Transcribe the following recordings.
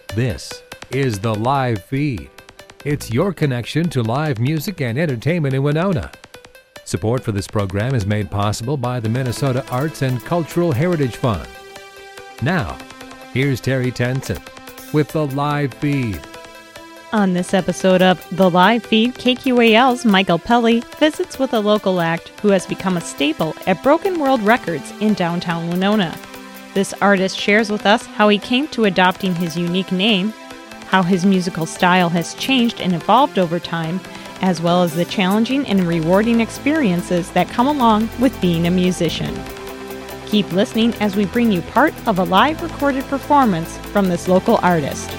This is the live feed. It's your connection to live music and entertainment in Winona. Support for this program is made possible by the Minnesota Arts and Cultural Heritage Fund. Now, here's Terry Tenson with the live feed. On this episode of The Live Feed, KQAL's Michael Pelly visits with a local act who has become a staple at Broken World Records in downtown Winona. This artist shares with us how he came to adopting his unique name, how his musical style has changed and evolved over time, as well as the challenging and rewarding experiences that come along with being a musician. Keep listening as we bring you part of a live recorded performance from this local artist.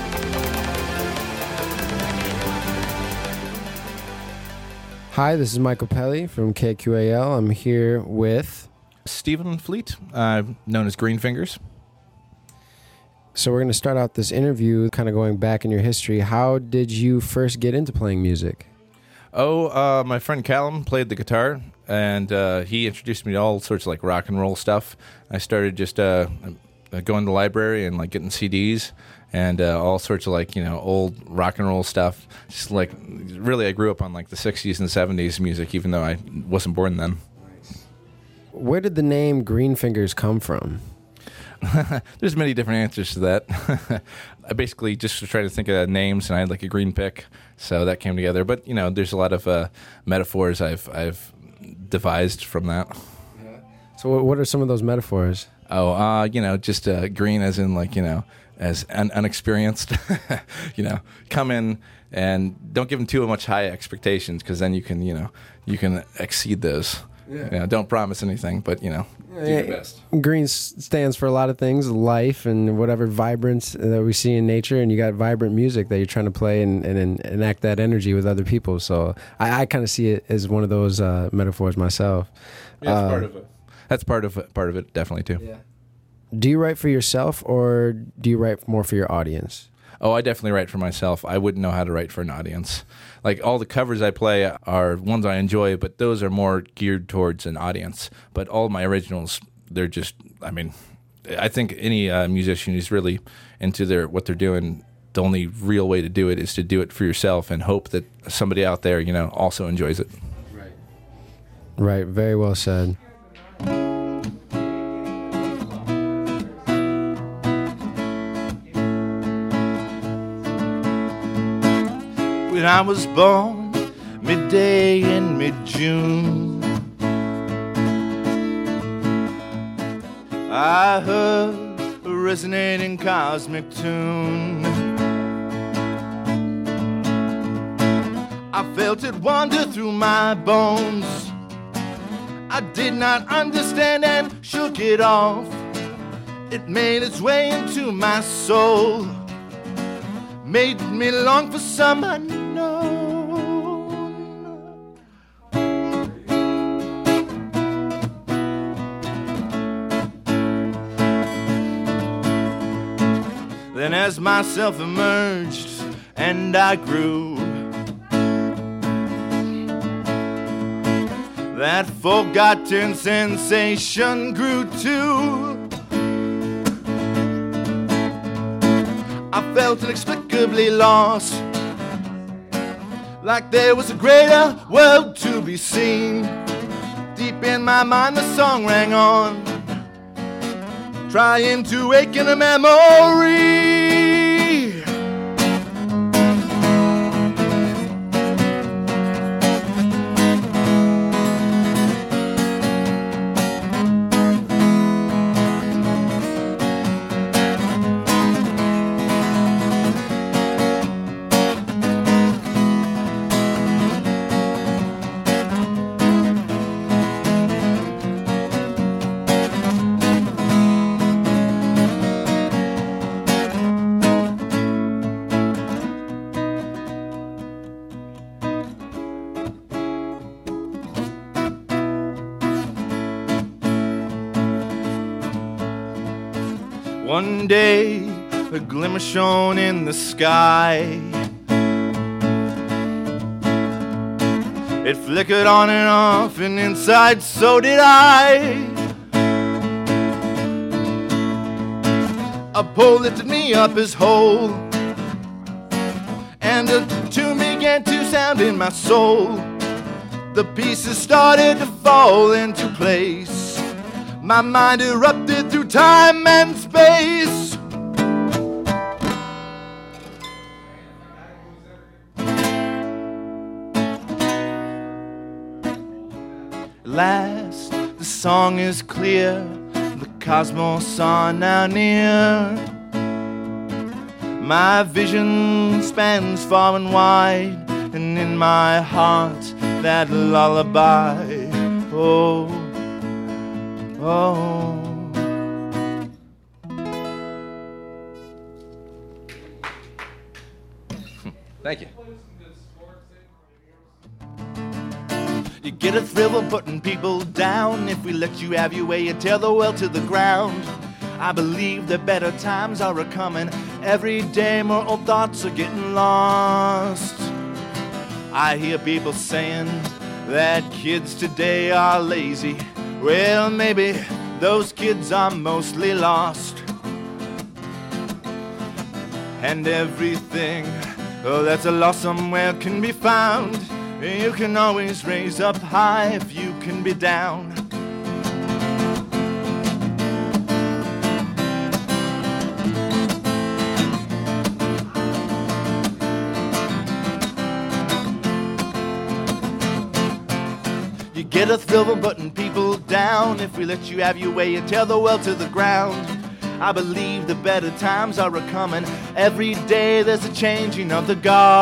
Hi, this is Michael Pelly from KQAL. I'm here with Stephen Fleet, known as Green Fingers. So we're going to start out this interview kind of going back in your history. How did you first get into playing music? My friend Callum played the guitar, and he introduced me to all sorts of like rock and roll stuff. I started just going to the library and like getting CDs and all sorts of like, old rock and roll stuff. Just like, really, I grew up on like the 60s and 70s music, even though I wasn't born then. Where did the name Green Fingers come from? There's many different answers to that. I basically just was trying to think of names, and I had like a green pick, so that came together. But there's a lot of metaphors I've devised from that. Yeah. So what are some of those metaphors? Just green as in like as unexperienced. Come in and don't give them too much high expectations, because then you can exceed those. Yeah. Don't promise anything, but do your best. Green stands for a lot of things, life and whatever vibrance that we see in nature, and you got vibrant music that you're trying to play and enact that energy with other people. So I kind of see it as one of those metaphors myself. Yeah, that's part of it. That's part of it, definitely too. Yeah. Do you write for yourself, or do you write more for your audience? Oh, I definitely write for myself. I wouldn't know how to write for an audience. Like, all the covers I play are ones I enjoy, but those are more geared towards an audience. But all my originals, they're just, I think any musician who's really into what they're doing, the only real way to do it is to do it for yourself and hope that somebody out there, also enjoys it. Right. Very well said. When I was born, midday in mid-June, I heard a resonating cosmic tune. I felt it wander through my bones. I did not understand and shook it off. It made its way into my soul, made me long for some unknown. Then as myself emerged and I grew, that forgotten sensation grew too. I felt inexplicably lost, like there was a greater world to be seen. Deep in my mind the song rang on, trying to awaken a memory. One day, a glimmer shone in the sky. It flickered on and off, and inside so did I. A pole lifted me up his hole, and a tune began to sound in my soul. The pieces started to fall into place. My mind erupted through time and space. At last, the song is clear. The cosmos are now near. My vision spans far and wide, and in my heart that lullaby. Oh, oh. Thank you. You get a thrill of putting people down. If we let you have your way, you tear the world to the ground. I believe that better times are a-coming. Every day more old thoughts are getting lost. I hear people saying that kids today are lazy. Well, maybe those kids are mostly lost. And everything that's a loss somewhere can be found. You can always raise up high if you can be down. You get a thrill from putting people down. If we let you have your way, you tear the world to the ground. I believe the better times are a-coming. Every day there's a changing of the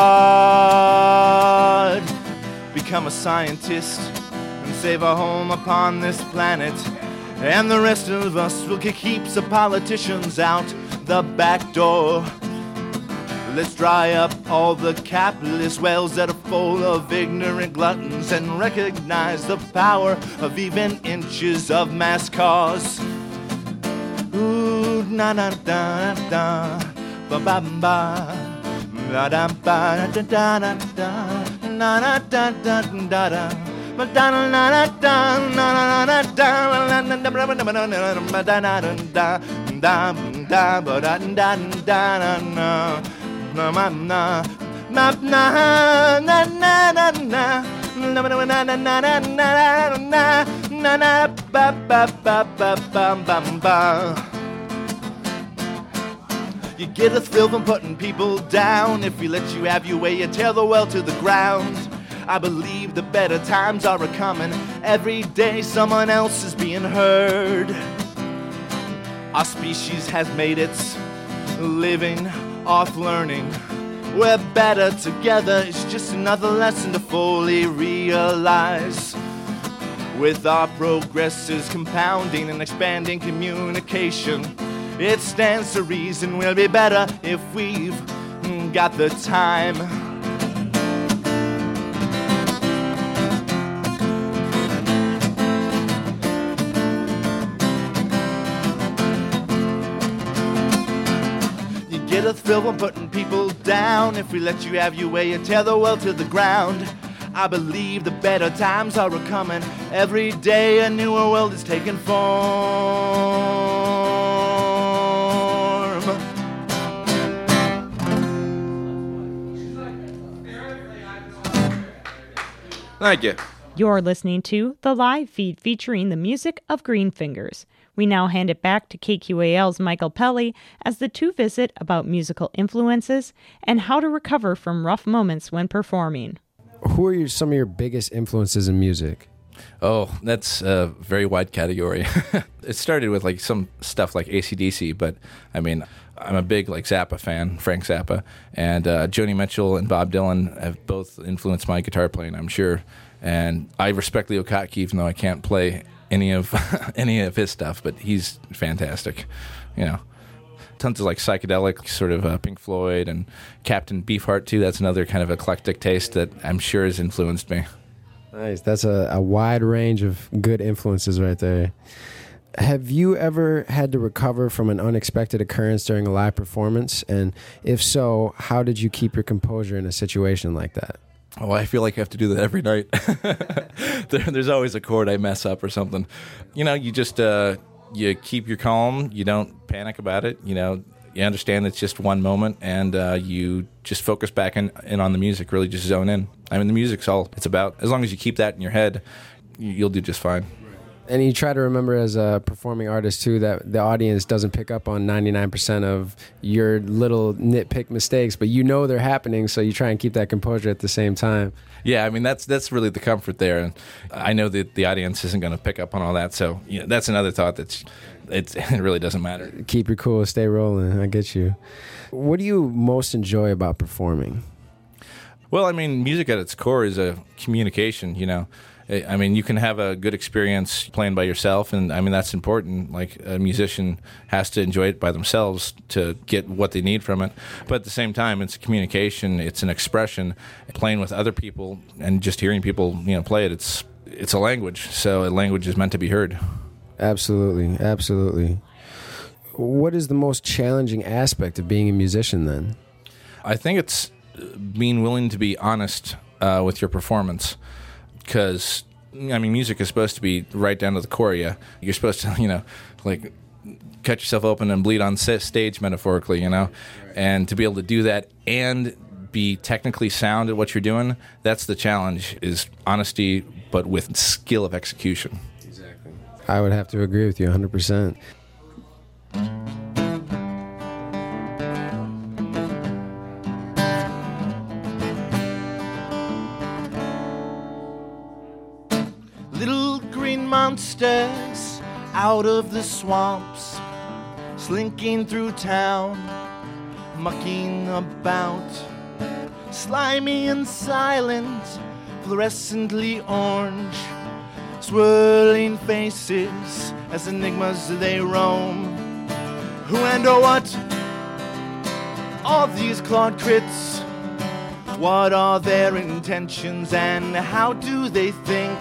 guard. Become a scientist and save our home upon this planet, and the rest of us will kick heaps of politicians out the back door. Let's dry up all the capitalist wells that are full of ignorant gluttons and recognize the power of even inches of mass cause. Ooh, na na da da ba ba ba da da ba da da da da na na da da da da ba da na na da na na da da na na da ba da na da da da da ba da da da na na na na na na na na na na na na na na ba ba ba ba ba ba ba. You get a thrill from putting people down. If we let you have your way, you tear the world to the ground. I believe the better times are a-coming. Every day someone else is being heard. Our species has made its living off learning. We're better together, it's just another lesson to fully realize. With our progresses compounding and expanding communication, it stands to reason we'll be better if we've got the time. You get a thrill from putting people down. If we let you have your way, you tear the world to the ground. I believe the better times are a-coming. Every day a newer world is taking form. Thank you. You're listening to the live feed featuring the music of Green Fingers. We now hand it back to KQAL's Michael Pelly as the two visit about musical influences and how to recover from rough moments when performing. Who are some of your biggest influences in music? Oh, that's a very wide category. It started with like some stuff like AC/DC, but I mean, I'm a big like Zappa fan, Frank Zappa, and Joni Mitchell and Bob Dylan have both influenced my guitar playing, I'm sure. And I respect Leo Kottke, even though I can't play any of any of his stuff, but he's fantastic, you know. Tons of like psychedelic sort of Pink Floyd and Captain Beefheart too. That's another kind of eclectic taste that I'm sure has influenced me. Nice. That's a wide range of good influences right there. Have you ever had to recover from an unexpected occurrence during a live performance? And if so, how did you keep your composure in a situation like that? Oh, I feel like I have to do that every night. There's always a chord I mess up or something. You know, you just you keep your calm. You don't panic about it. You know, You understand it's just one moment, and you just focus back in on the music, really just zone in. I mean, the music's all it's about. As long as you keep that in your head, you'll do just fine. And you try to remember as a performing artist, too, that the audience doesn't pick up on 99% of your little nitpick mistakes, but you know they're happening, so you try and keep that composure at the same time. Yeah, I mean, that's really the comfort there. And I know that the audience isn't going to pick up on all that, so that's another thought it really doesn't matter. Keep your cool, stay rolling. I get you. What do you most enjoy about performing? Well, I mean, music at its core is a communication, I mean, you can have a good experience playing by yourself, and I mean, that's important. Like, a musician has to enjoy it by themselves to get what they need from it. But at the same time, it's a communication, it's an expression. Playing with other people and just hearing people, play it, it's a language. So a language is meant to be heard. Absolutely, absolutely. What is the most challenging aspect of being a musician, then? I think it's being willing to be honest with your performance. Because, I mean, music is supposed to be right down to the core of you. You're supposed to, like, cut yourself open and bleed on stage, metaphorically, And to be able to do that and be technically sound at what you're doing, that's the challenge, is honesty, but with skill of execution. Exactly. I would have to agree with you 100%. Monsters out of the swamps, slinking through town, mucking about, slimy and silent, fluorescently orange, swirling faces as enigmas they roam. Who and or what are these clawed crits? What are their intentions and how do they think?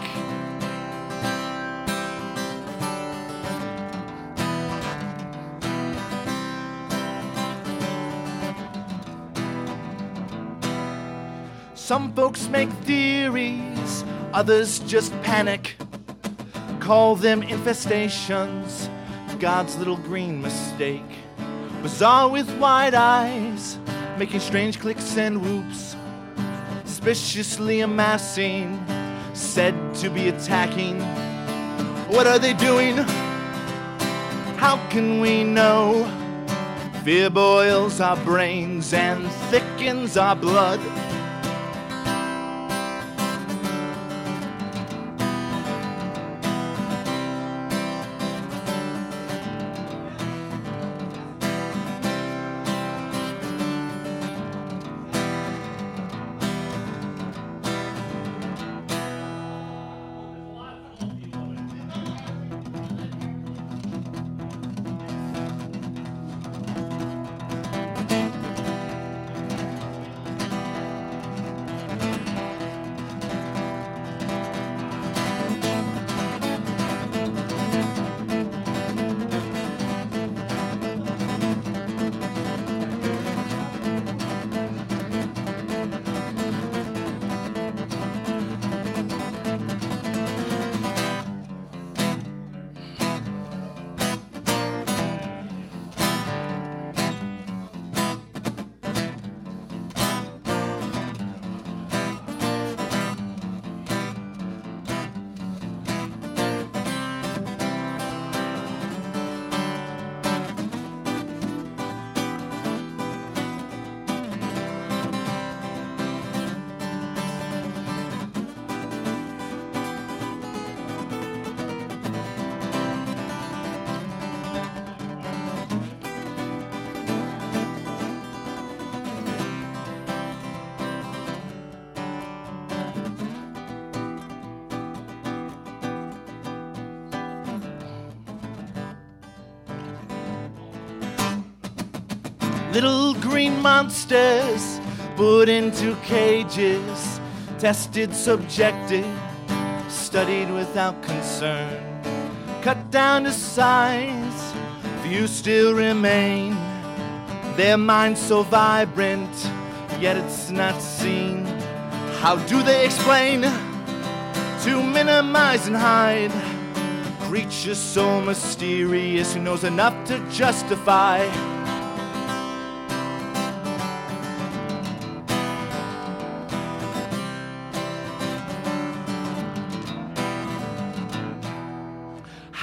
Some folks make theories, others just panic. Call them infestations, God's little green mistake. Bizarre with wide eyes, making strange clicks and whoops. Suspiciously amassing, said to be attacking. What are they doing? How can we know? Fear boils our brains and thickens our blood. Little green monsters put into cages, tested, subjected, studied without concern, cut down to size, few still remain, their minds so vibrant, yet it's not seen. How do they explain? To minimize and hide, creatures so mysterious who knows enough to justify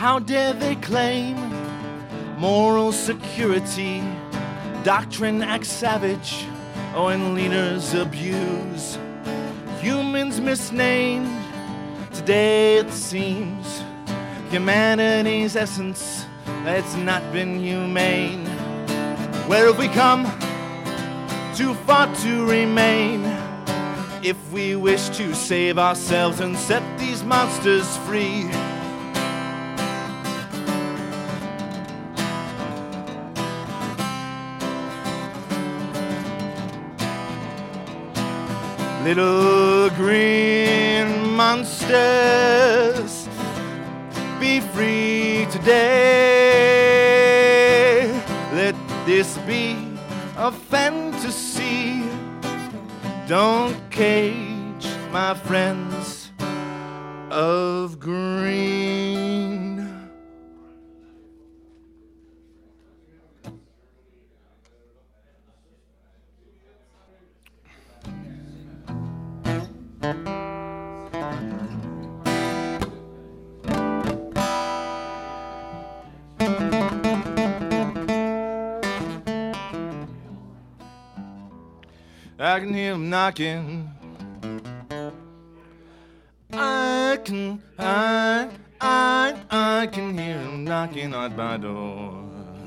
How dare they claim moral security? Doctrine acts savage, and leaders abuse. Humans misnamed, today it seems. Humanity's essence, it's not been humane. Where have we come? Too far to remain. If we wish to save ourselves and set these monsters free, little green monsters, be free today. Let this be a fantasy. Don't cage my friends of green. I can hear him knocking. I can hear him knocking at my door.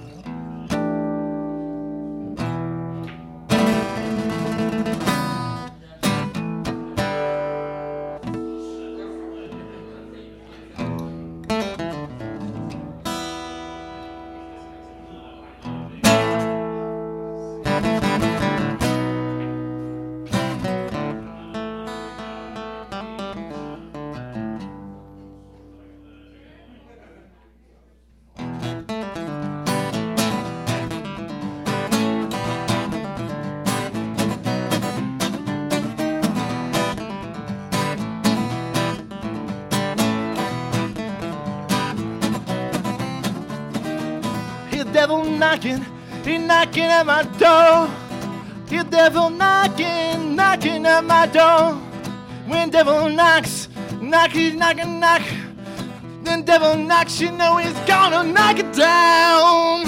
Devil knocking, he knocking at my door. Hear devil knocking, knocking at my door. When devil knocks, knock, he's knocking, knock. Then devil knocks, you know he's gonna knock it down.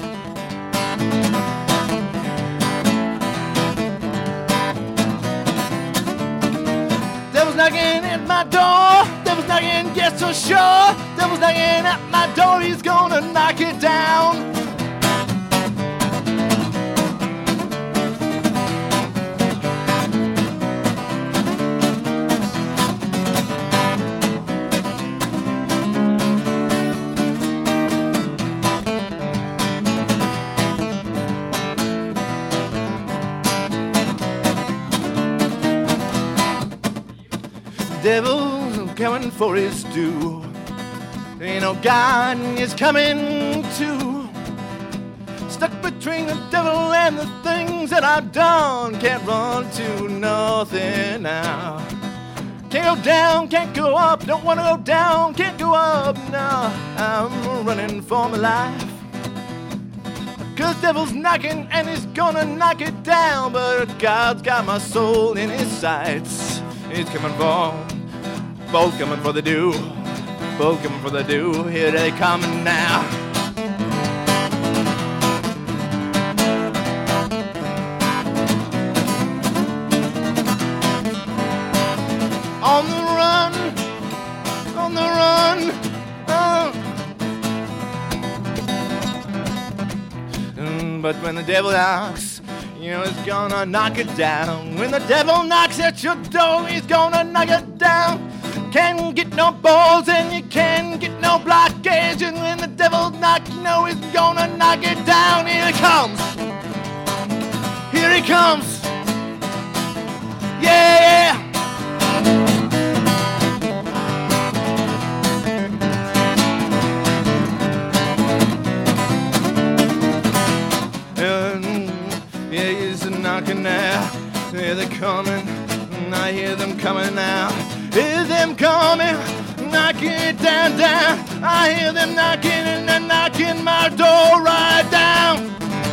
Devil's knocking at my door. Devil's knocking, yes, so sure. Devil's knocking at my door, he's gonna knock it down. Devil's coming for his due. Ain't no God is coming too. Stuck between the devil and the things that I've done. Can't run to nothing now. Can't go down, can't go up. Don't wanna go down, can't go up now. I'm running for my life. 'Cause devil's knocking and he's gonna knock it down. But God's got my soul in his sights. He's coming for, both coming for the dew. Both coming for the dew. Here they coming now. On the run, on the run. But when the devil knocks, you know he's gonna knock it down. When the devil knocks at your door, he's gonna knock it down. Can't get no balls and you can't get no blockage. And when the devil knocks, you know he's gonna knock it down. Here he comes. Here he comes. Yeah. Yeah, he's knocking now. Here they're coming. I hear them coming now. Hear them coming, knocking it down, down. I hear them knocking and they're knocking my door right down.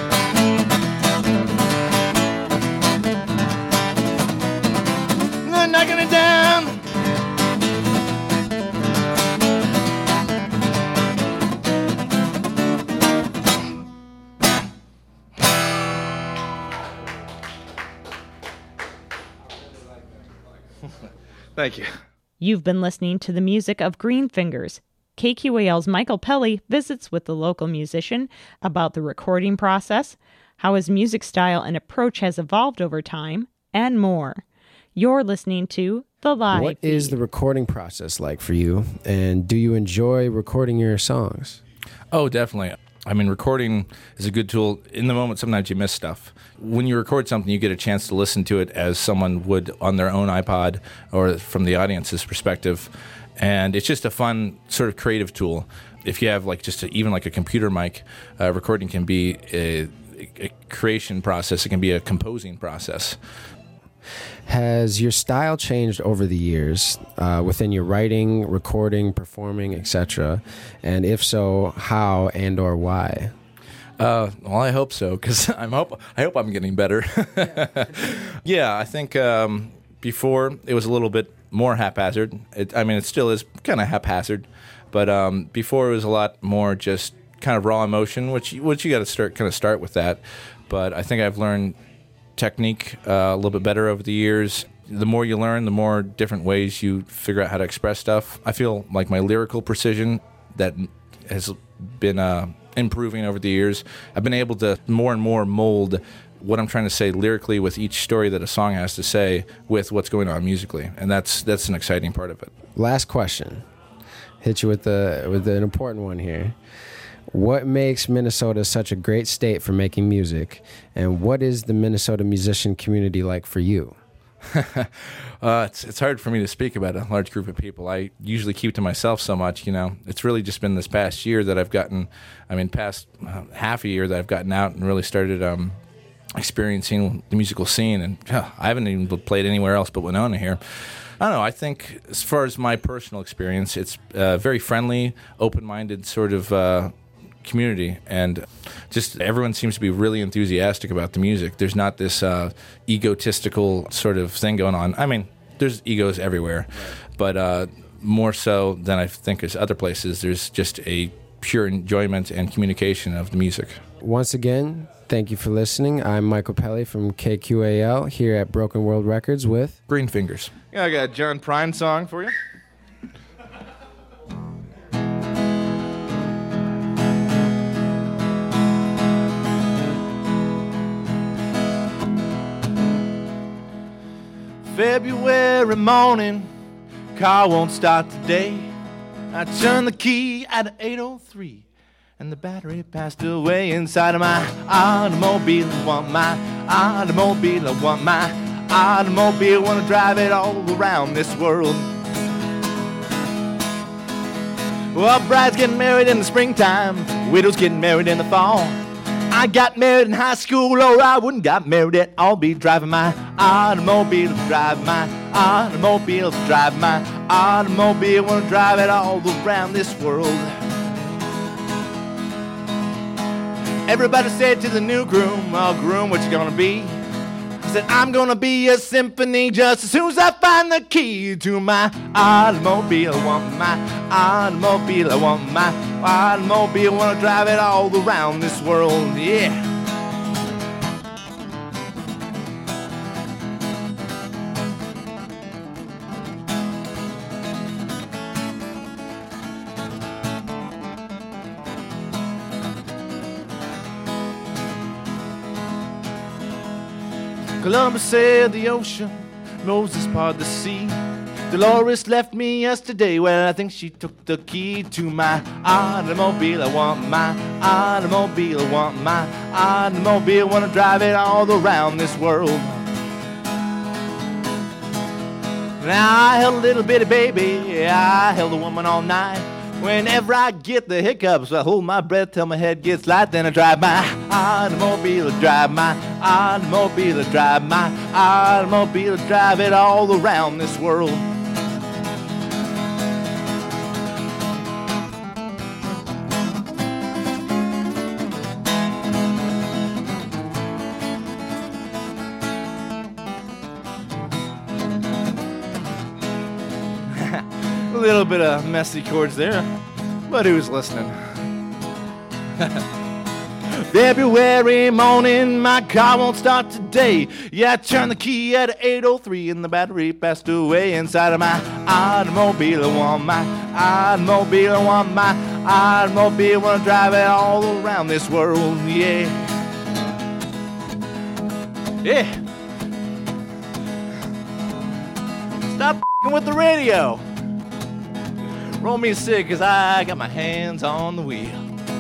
They're knocking it down. Thank you. You've been listening to the music of Green Fingers. KQAL's Michael Pelly visits with the local musician about the recording process, how his music style and approach has evolved over time, and more. You're listening to The Live What is the recording process like for you, and do you enjoy recording your songs? Oh, definitely. I mean, recording is a good tool. In the moment, sometimes you miss stuff. When you record something, you get a chance to listen to it as someone would on their own iPod or from the audience's perspective. And it's just a fun sort of creative tool. If you have even a computer mic, recording can be a creation process. It can be a composing process. Has your style changed over the years within your writing, recording, performing, etc.? And if so, how and or why? Well, I hope so, because I hope I'm getting better. Yeah, I think before it was a little bit more haphazard. It still is kind of haphazard, but before it was a lot more just kind of raw emotion, which you got to start with that. But I think I've learned technique a little bit better over the years. The more you learn, the more different ways you figure out how to express stuff. I feel like my lyrical precision that has been improving over the years. I've been able to more and more mold what I'm trying to say lyrically with each story that a song has to say with what's going on musically, and that's an exciting part of it. Last question. Hit you with an important one here. What makes Minnesota such a great state for making music, and what is the Minnesota musician community like for you? It's hard for me to speak about a large group of people. I usually keep to myself so much, It's really just been this past year that I've gotten, past half a year that I've gotten out and really started experiencing the musical scene, and I haven't even played anywhere else but Winona here. I don't know. I think as far as my personal experience, it's very friendly, open-minded sort of community, and just everyone seems to be really enthusiastic about the music. There's not this egotistical sort of thing going on. There's egos everywhere, but more so than I think as other places, there's just a pure enjoyment and communication of the music. Once again, thank you for listening. I'm Michael Pelly from KQAL here at Broken World Records with Green Fingers. Yeah, I got a John Prine song for you. February morning, car won't start today. I turn the key at 8:03, and the battery passed away inside of my automobile. I want my automobile. I want my automobile. Wanna drive it all around this world. Well, brides getting married in the springtime, widows getting married in the fall. I got married in high school, or I wouldn't got married at all. Be driving my automobile, drive my automobile, drive my automobile. Wanna drive it all around this world. Everybody said to the new groom, "Oh, groom, what you gonna be?" I said, "I'm gonna be a symphony just as soon as I find the key to my automobile. I want my automobile. I want my automobile. Wanna drive it all around this world." Yeah. Columbus said the ocean, Moses parted the sea. Dolores left me yesterday, well, I think she took the key to my automobile. I want my automobile. I want my automobile. Wanna drive it all around this world. Now I held a little bitty baby, I held a woman all night. Whenever I get the hiccups, I hold my breath till my head gets light. Then I drive my automobile, drive my automobile, drive my automobile, drive it all around this world. A little bit of messy chords there, but who's listening? February morning, my car won't start today. Yeah, I turned the key at 8:03 and the battery passed away inside of my automobile. I want my automobile, I want my automobile. Wanna drive it all around this world, yeah. Yeah. Stop f***ing with the radio. Roll me a cig, cause I got my hands on the wheel.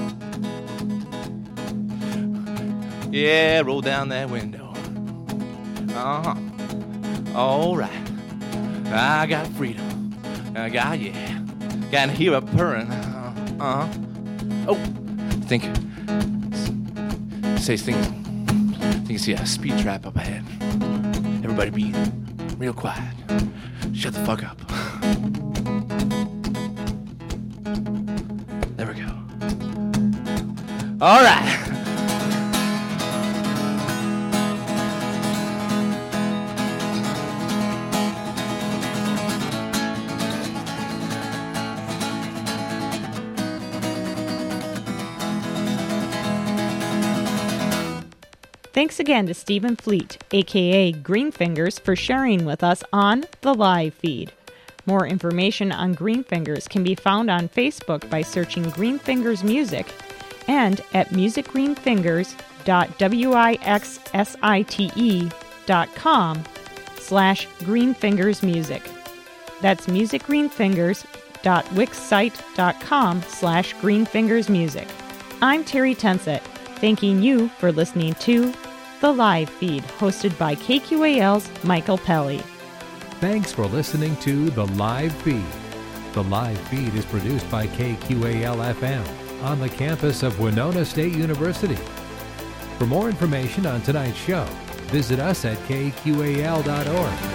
Yeah, roll down that window. Uh-huh. All right. I got freedom. I got, yeah. Got to hear a purring. Uh-huh. Oh, say things. Think you see a speed trap up ahead. Everybody be real quiet. Shut the fuck up. There we go. All right. Thanks again to Stephen Fleet, aka Greenfingers, for sharing with us on the live feed. More information on Greenfingers can be found on Facebook by searching Greenfingers Music and at musicgreenfingers.wixsite.com/greenfingersmusic. That's musicgreenfingers.wixsite.com/greenfingersmusic. I'm Terry Tensett, thanking you for listening to The Live Feed, hosted by KQAL's Michael Pelly. Thanks for listening to The Live Feed. The Live Feed is produced by KQAL-FM on the campus of Winona State University. For more information on tonight's show, visit us at kqal.org.